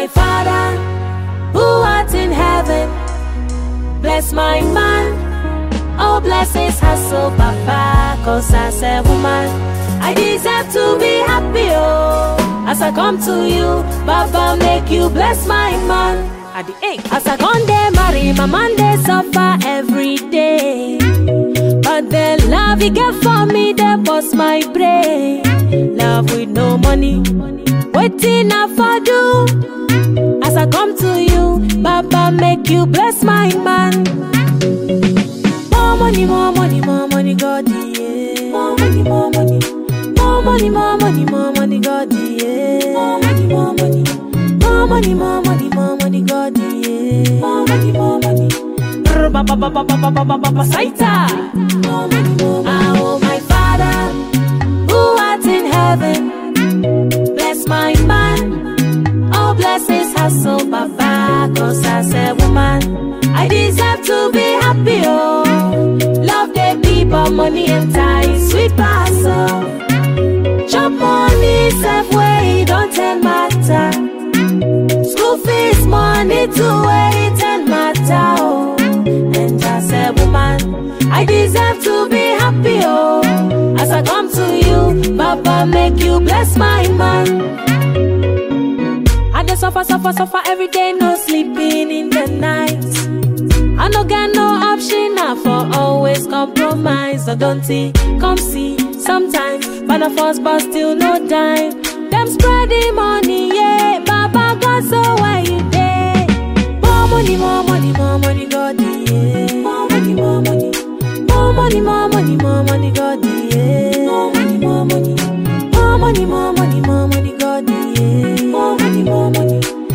my Father, who art in heaven, bless my man. Oh, bless his hustle, Papa, cause as a woman, I deserve to be happy, oh. As I come to you, Baba, make you bless my man. At the age, as I come there, marry, my man, they suffer every day. But the love you get for me, they bust my brain. Love with no money, waiting up for do. As I come to you, Baba, make you bless my man. More money, more money, more money, God, yeah. More money, more money. More money, more money, more money, God, yeah. More money, more money. More money, more money, more money, God, yeah. More money, more money. Saita. More money, more money. Oh, my Father, who art in heaven, bless my man. Oh, bless his hustle, Papa, cause as a woman, I deserve to be happy, oh. Love the people, money and ties, sweet parcel. Chop money, save way, don't tell matter. School fees, money to wait and matter, oh. And as a woman, I deserve to be happy, oh. As I come to you, Baba, make you bless my man. I just suffer every day, no sleeping in the night. I no get no option now for always compromise. So don't see, come see, sometimes but a force but still no dime. Them spreading money, yeah, Baba God, so why you there? More money, more money, more money, God, yeah. More money, more money. More money, more money, more money, God, yeah. More money, more money. More money, more money, more money, God, yeah. More money, more money.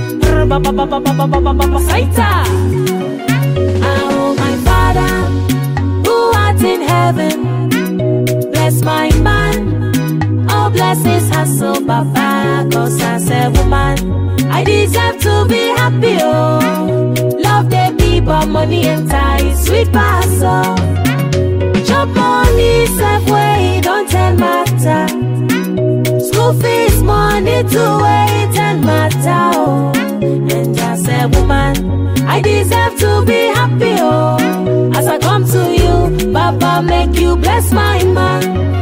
Saita. Oh, my Father, who art in heaven, bless my man. Oh, bless his hustle, Papa, cause as a woman, I deserve to be happy, oh. Love the people, money and ties, sweet parcel. Chop money, save way, don't tell matter. School fees, money to wait and matter, oh. And as a woman, I deserve to be happy, oh. As I come to you, Baba, make you bless my man.